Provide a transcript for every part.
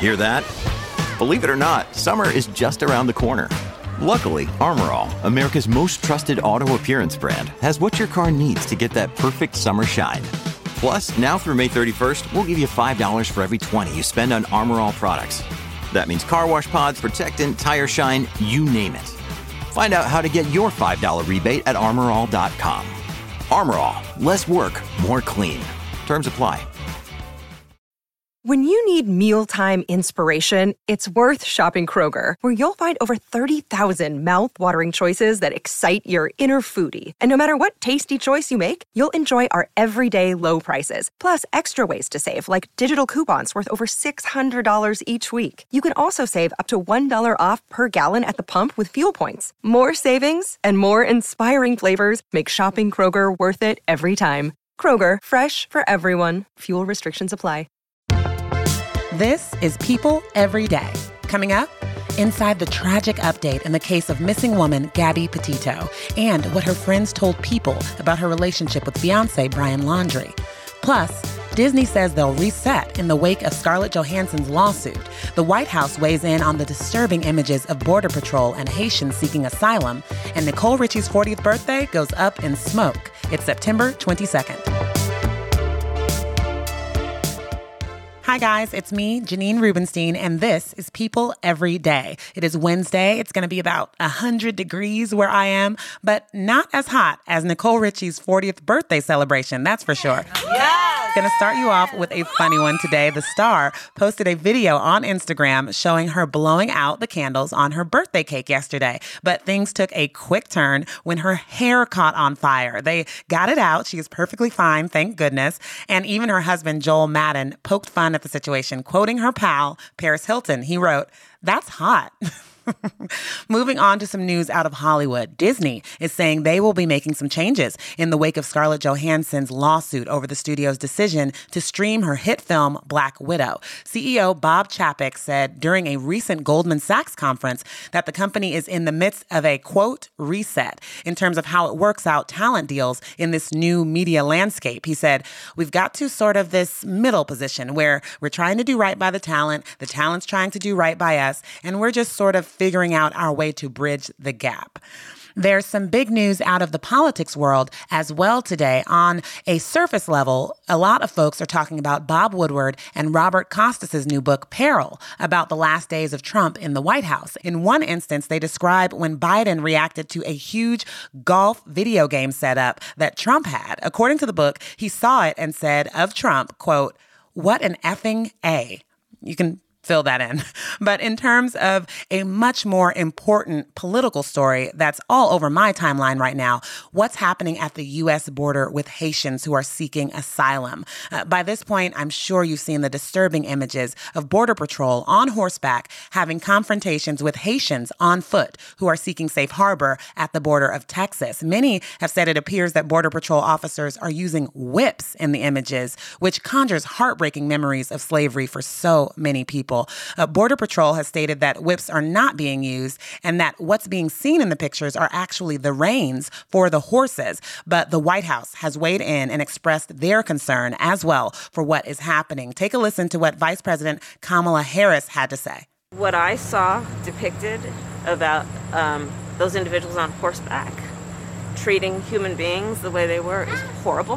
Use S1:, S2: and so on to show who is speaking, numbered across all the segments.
S1: Hear that? Believe it or not, summer is just around the corner. Luckily, Armor All, America's most trusted auto appearance brand, has what your car needs to get that perfect summer shine. Plus, now through May 31st, we'll give you $5 for every $20 you spend on Armor All products. That means car wash pods, protectant, tire shine, you name it. Find out how to get your $5 rebate at armorall.com. Armor All, less work, more clean. Terms apply.
S2: When you need mealtime inspiration, it's worth shopping Kroger, where you'll find over 30,000 mouth-watering choices that excite your inner foodie. And no matter what tasty choice you make, you'll enjoy our everyday low prices, plus extra ways to save, like digital coupons worth over $600 each week. You can also save up to $1 off per gallon at the pump with fuel points. More savings and more inspiring flavors make shopping Kroger worth it every time. Kroger, fresh for everyone. Fuel restrictions apply.
S3: This is People Every Day. Coming up, inside the tragic update in the case of missing woman Gabby Petito and what her friends told People about her relationship with fiancé Brian Laundrie. Plus, Disney says they'll reset in the wake of Scarlett Johansson's lawsuit. The White House weighs in on the disturbing images of Border Patrol and Haitians seeking asylum. And Nicole Richie's 40th birthday goes up in smoke. It's September 22nd. Hi guys, it's me, Janine Rubenstein, and this is People Every Day. It is Wednesday. It's going to be about 100 degrees where I am, but not as hot as Nicole Richie's 40th birthday celebration, that's for sure. Yes! Going to start you off with a funny one today. The Star posted a video on Instagram showing her blowing out the candles on her birthday cake yesterday, but things took a quick turn when her hair caught on fire. They got it out. She is perfectly fine, thank goodness, and even her husband, Joel Madden, poked fun at the situation, quoting her pal, Paris Hilton. He wrote, "That's hot." Moving on to some news out of Hollywood. Disney is saying they will be making some changes in the wake of Scarlett Johansson's lawsuit over the studio's decision to stream her hit film Black Widow. CEO Bob Chapek said during a recent Goldman Sachs conference that the company is in the midst of a, quote, reset in terms of how it works out talent deals in this new media landscape. He said, "We've got to sort of this middle position where we're trying to do right by the talent's trying to do right by us, and we're just sort of figuring out our way to bridge the gap." There's some big news out of the politics world as well today. On a surface level, a lot of folks are talking about Bob Woodward and Robert Costas' new book, Peril, about the last days of Trump in the White House. In one instance, they describe when Biden reacted to a huge golf video game setup that Trump had. According to the book, he saw it and said of Trump, quote, "What an effing A." You can fill that in. But in terms of a much more important political story that's all over my timeline right now, what's happening at the U.S. border with Haitians who are seeking asylum? By this point, I'm sure you've seen the disturbing images of Border Patrol on horseback having confrontations with Haitians on foot who are seeking safe harbor at the border of Texas. Many have said it appears that Border Patrol officers are using whips in the images, which conjures heartbreaking memories of slavery for so many people. Border Patrol has stated that whips are not being used and that what's being seen in the pictures are actually the reins for the horses. But the White House has weighed in and expressed their concern as well for what is happening. Take a listen to what Vice President Kamala Harris had to say.
S4: What I saw depicted about those individuals on horseback treating human beings the way they were is horrible.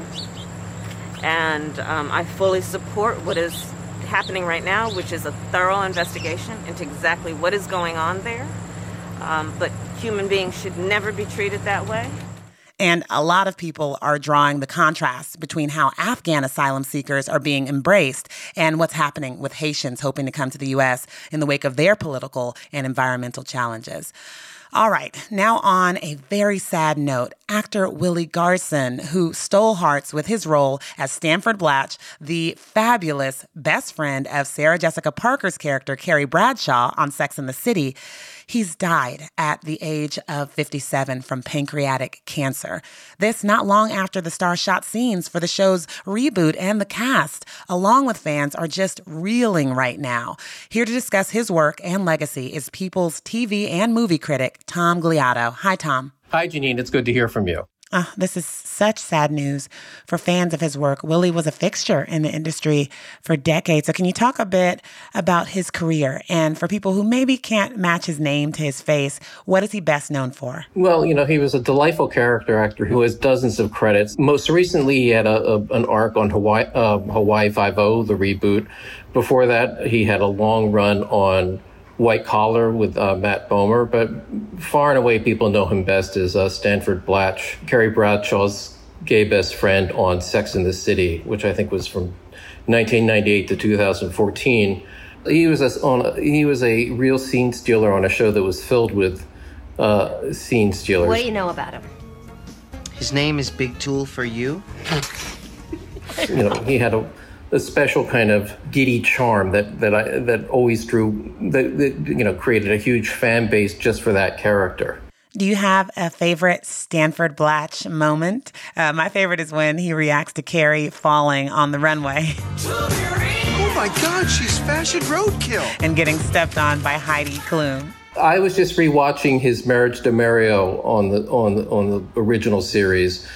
S4: And I fully support what is happening right now, which is a thorough investigation into exactly what is going on there. But human beings should never be treated that way.
S3: And a lot of people are drawing the contrast between how Afghan asylum seekers are being embraced and what's happening with Haitians hoping to come to the U.S. in the wake of their political and environmental challenges. All right, now on a very sad note, actor Willie Garson, who stole hearts with his role as Stanford Blatch, the fabulous best friend of Sarah Jessica Parker's character, Carrie Bradshaw, on Sex and the City, he's died at the age of 57 from pancreatic cancer. This not long after the star shot scenes for the show's reboot, and the cast, along with fans, are just reeling right now. Here to discuss his work and legacy is People's TV and movie critic, Tom Gliotto. Hi, Tom.
S5: Hi, Janine. It's good to hear from you.
S3: This is such sad news for fans of his work. Willie was a fixture in the industry for decades. So can you talk a bit about his career? And for people who maybe can't match his name to his face, what is he best known for?
S5: Well, he was a delightful character actor who has dozens of credits. Most recently, he had an arc on Hawaii Five-0, the reboot. Before that, he had a long run on White Collar with Matt Bomer, but far and away people know him best as Stanford Blatch, Carrie Bradshaw's gay best friend on Sex and the City, which I think was from 1998 to 2014. He was a real scene stealer on a show that was filled with scene stealers.
S6: What do you know about him?
S7: His name is Big Tool for You.
S5: He had a special kind of giddy charm that always created a huge fan base just for that character.
S3: Do you have a favorite Stanford Blatch moment? My favorite is when he reacts to Carrie falling on the runway.
S8: Oh my God, she's fashion roadkill.
S3: And getting stepped on by Heidi Klum.
S5: I was just rewatching his Marriage to Mario on the original series,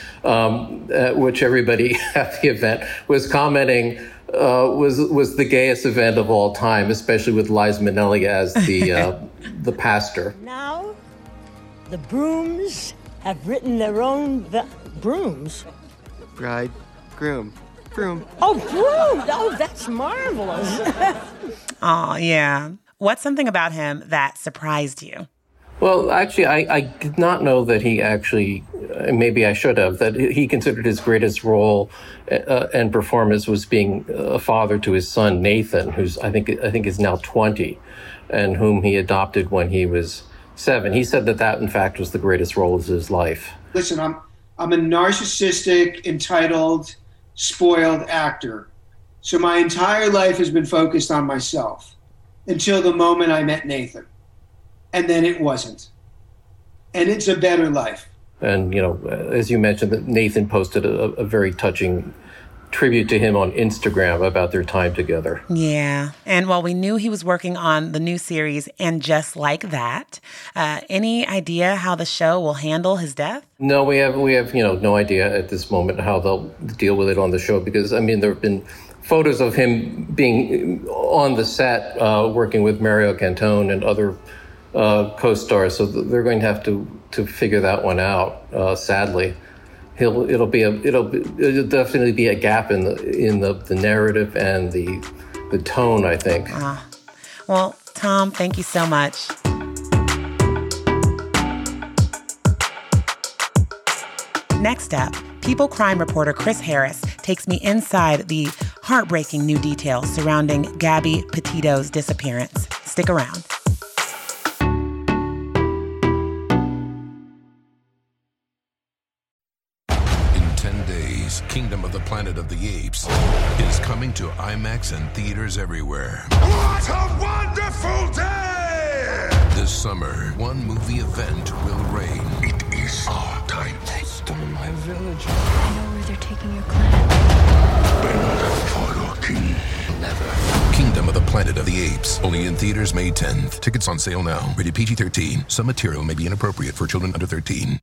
S5: which everybody at the event was commenting was the gayest event of all time, especially with Liza Minnelli as the pastor.
S9: Now, the brooms have written their own brooms.
S7: Bride, groom, broom.
S9: Oh, broom! Oh, that's marvelous.
S3: Oh, yeah. What's something about him that surprised you?
S5: Well, actually, I did not know that he actually, maybe I should have, that he considered his greatest role and performance was being a father to his son, Nathan, who's I think is now 20, and whom he adopted when he was 7. He said that in fact was the greatest role of his life.
S10: Listen, I'm a narcissistic, entitled, spoiled actor. So my entire life has been focused on myself until the moment I met Nathan. And then it wasn't. And it's a better life.
S5: And, as you mentioned, that Nathan posted a very touching tribute to him on Instagram about their time together.
S3: Yeah. And while we knew he was working on the new series And Just Like That, any idea how the show will handle his death?
S5: No, we have no idea at this moment how they'll deal with it on the show because, there have been photos of him being on the set working with Mario Cantone and other co-stars, so they're going to have to figure that one out. Sadly, it'll definitely be a gap in the narrative and the tone, I think.
S3: Well, Tom, thank you so much. Next up, People crime reporter Chris Harris takes me inside the heartbreaking new details surrounding Gabby Petito's disappearance. Stick around.
S11: In 10 days, Kingdom of the Planet of the Apes is coming to IMAX and theaters everywhere.
S8: What a wonderful day!
S11: This summer, one movie event will reign.
S8: It is our time.
S12: They stole my village.
S6: I know where they're taking your clan.
S8: Bend for your king.
S11: Never. Kingdom of the Planet of the Apes. Only in theaters May 10th. Tickets on sale now. Rated PG-13. Some material may be inappropriate for children under 13.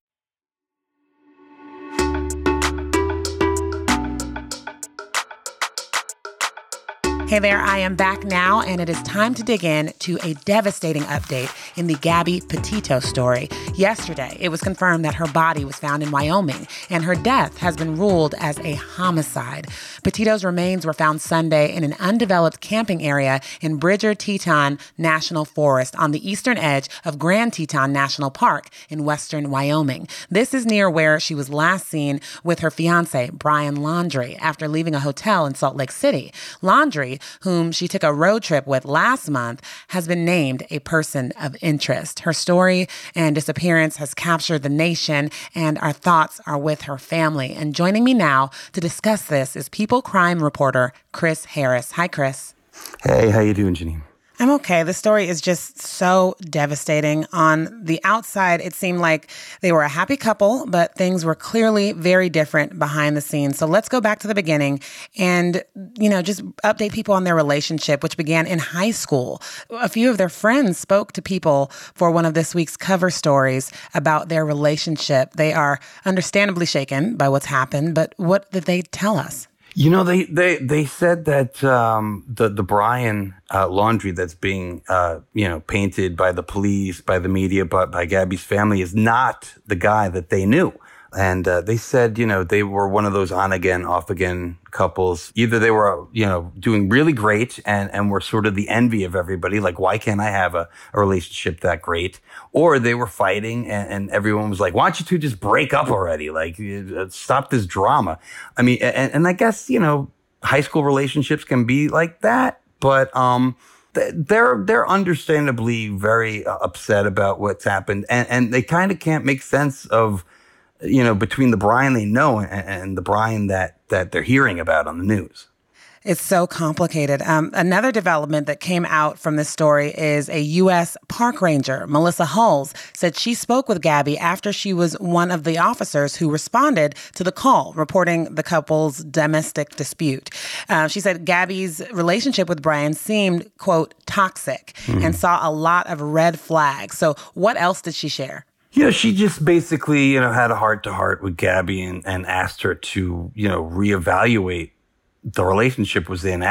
S3: Hey there, I am back now, and it is time to dig in to a devastating update in the Gabby Petito story. Yesterday, it was confirmed that her body was found in Wyoming, and her death has been ruled as a homicide. Petito's remains were found Sunday in an undeveloped camping area in Bridger Teton National Forest on the eastern edge of Grand Teton National Park in western Wyoming. This is near where she was last seen with her fiancé, Brian Laundrie, after leaving a hotel in Salt Lake City. Laundrie, whom she took a road trip with last month, has been named a person of interest. Her story and disappearance has captured the nation, and our thoughts are with her family. And joining me now to discuss this is People crime reporter Chris Harris. Hi, Chris.
S13: Hey, how you doing, Janine?
S3: I'm okay. The story is just so devastating. On the outside, it seemed like they were a happy couple, but things were clearly very different behind the scenes. So let's go back to the beginning and, just update people on their relationship, which began in high school. A few of their friends spoke to People for one of this week's cover stories about their relationship. They are understandably shaken by what's happened, but what did they tell us?
S13: They said that the Brian laundry that's being painted by the police, by the media, but by Gabby's family is not the guy that they knew. And they said, they were one of those on again, off again couples. Either they were, doing really great and were sort of the envy of everybody. Like, why can't I have a relationship that great? Or they were fighting and everyone was like, why don't you two just break up already? Like, stop this drama. I mean, and I guess, high school relationships can be like that. But they're understandably very upset about what's happened. And they kind of can't make sense of, between the Brian they know and the Brian that they're hearing about on the news.
S3: It's so complicated. Another development that came out from this story is a U.S. park ranger, Melissa Hulls, said she spoke with Gabby after she was one of the officers who responded to the call, reporting the couple's domestic dispute. She said Gabby's relationship with Brian seemed, quote, toxic, and saw a lot of red flags. So what else did she share?
S13: She just basically, had a heart-to-heart with Gabby and asked her to, reevaluate the relationship was in.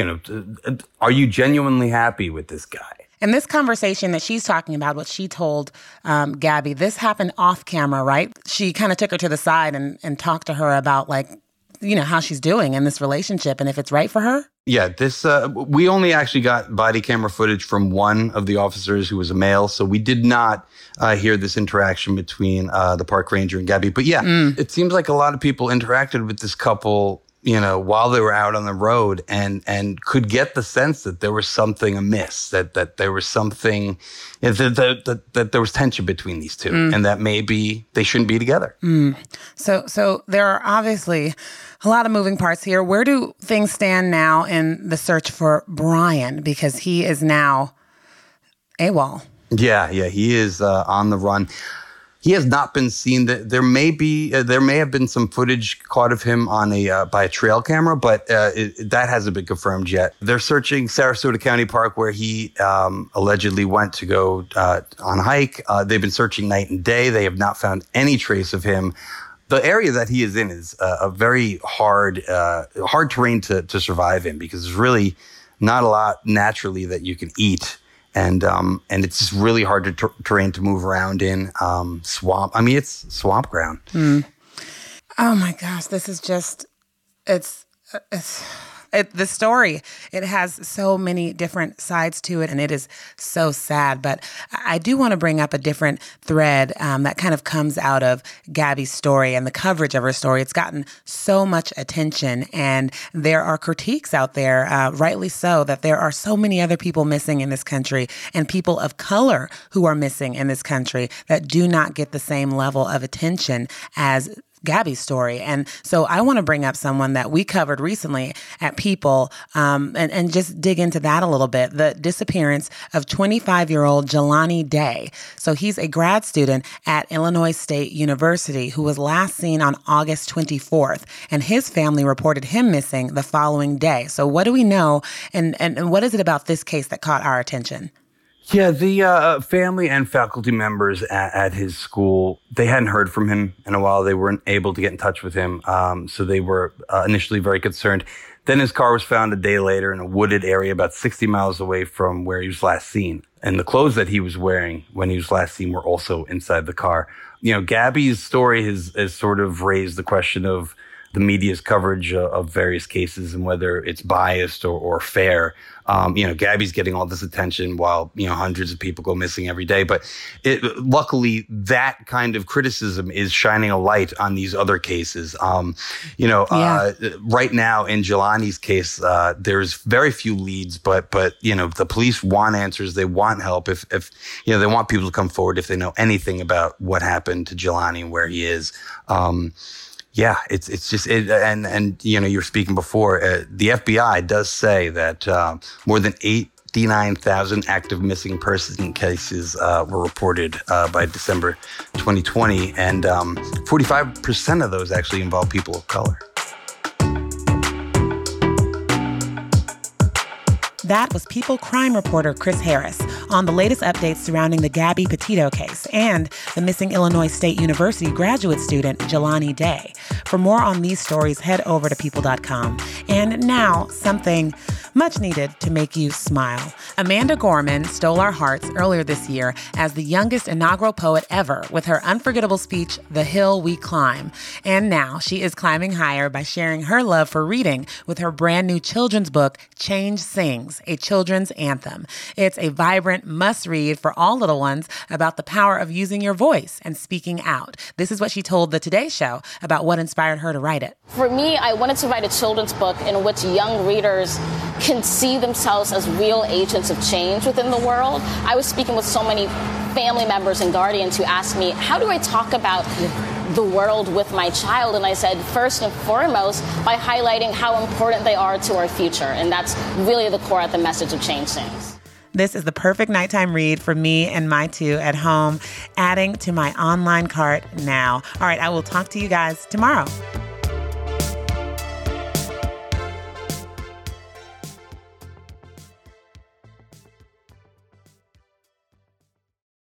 S13: Are you genuinely happy with this guy?
S3: And this conversation that she's talking about, what she told Gabby, this happened off camera, right? She kind of took her to the side and talked to her about, how she's doing in this relationship and if it's right for her.
S13: Yeah, this we only actually got body camera footage from one of the officers who was a male, so we did not hear this interaction between the park ranger and Gabby. But it seems like a lot of people interacted with this couple, while they were out on the road and could get the sense that there was something amiss, that there was something, that there was tension between these two, and that maybe they shouldn't be together.
S3: So there are obviously a lot of moving parts here. Where do things stand now in the search for Brian? Because he is now AWOL.
S13: Yeah, he is on the run. He has not been seen. There may have been some footage caught of him on by a trail camera, but that hasn't been confirmed yet. They're searching Sarasota County Park, where he allegedly went to go on a hike. They've been searching night and day. They have not found any trace of him. The area that he is in is a very hard terrain to survive in, because there's really not a lot naturally that you can eat. And it's just really hard terrain to move around in. Swamp. I mean, it's swamp ground.
S3: Oh my gosh, this is just, the story, it has so many different sides to it, and it is so sad. But I do want to bring up a different thread that kind of comes out of Gabby's story and the coverage of her story. It's gotten so much attention, and there are critiques out there, rightly so, that there are so many other people missing in this country and people of color who are missing in this country that do not get the same level of attention as Gabby's story. And so I want to bring up someone that we covered recently at People and just dig into that a little bit. The disappearance of 25-year-old Jelani Day. So he's a grad student at Illinois State University who was last seen on August 24th, and his family reported him missing the following day. So what do we know, and what is it about this case that caught our attention?
S13: Yeah, the family and faculty members at his school, they hadn't heard from him in a while. They weren't able to get in touch with him, so they were initially very concerned. Then his car was found a day later in a wooded area about 60 miles away from where he was last seen. And the clothes that he was wearing when he was last seen were also inside the car. Gabby's story has sort of raised the question of the media's coverage of various cases and whether it's biased or fair. Gabby's getting all this attention while, hundreds of people go missing every day. But luckily, that kind of criticism is shining a light on these other cases. Right now in Jelani's case, there's very few leads, but the police want answers. They want help. If they want people to come forward if they know anything about what happened to Jelani and where he is. Yeah, it's just and you were speaking before. The FBI does say that more than 8 59,000 active missing person cases were reported by December 2020, and 45% of those actually involve people of color.
S3: That was People crime reporter Chris Harris on the latest updates surrounding the Gabby Petito case and the missing Illinois State University graduate student Jelani Day. For more on these stories, head over to people.com. And now, something much needed to make you smile. Amanda Gorman stole our hearts earlier this year as the youngest inaugural poet ever with her unforgettable speech, The Hill We Climb. And now she is climbing higher by sharing her love for reading with her brand new children's book, Change Sings, a children's anthem. It's a vibrant must-read for all little ones about the power of using your voice and speaking out. This is what she told the Today Show about what inspired her to write it.
S14: For me, I wanted to write a children's book in which young readers can see themselves as real agents of change within the world. I was speaking with so many family members and guardians who asked me, how do I talk about the world with my child? And I said, first and foremost, by highlighting how important they are to our future. And that's really the core of the message of Change Sings.
S3: This is the perfect nighttime read for me and my two at home, adding to my online cart now. All right, I will talk to you guys tomorrow.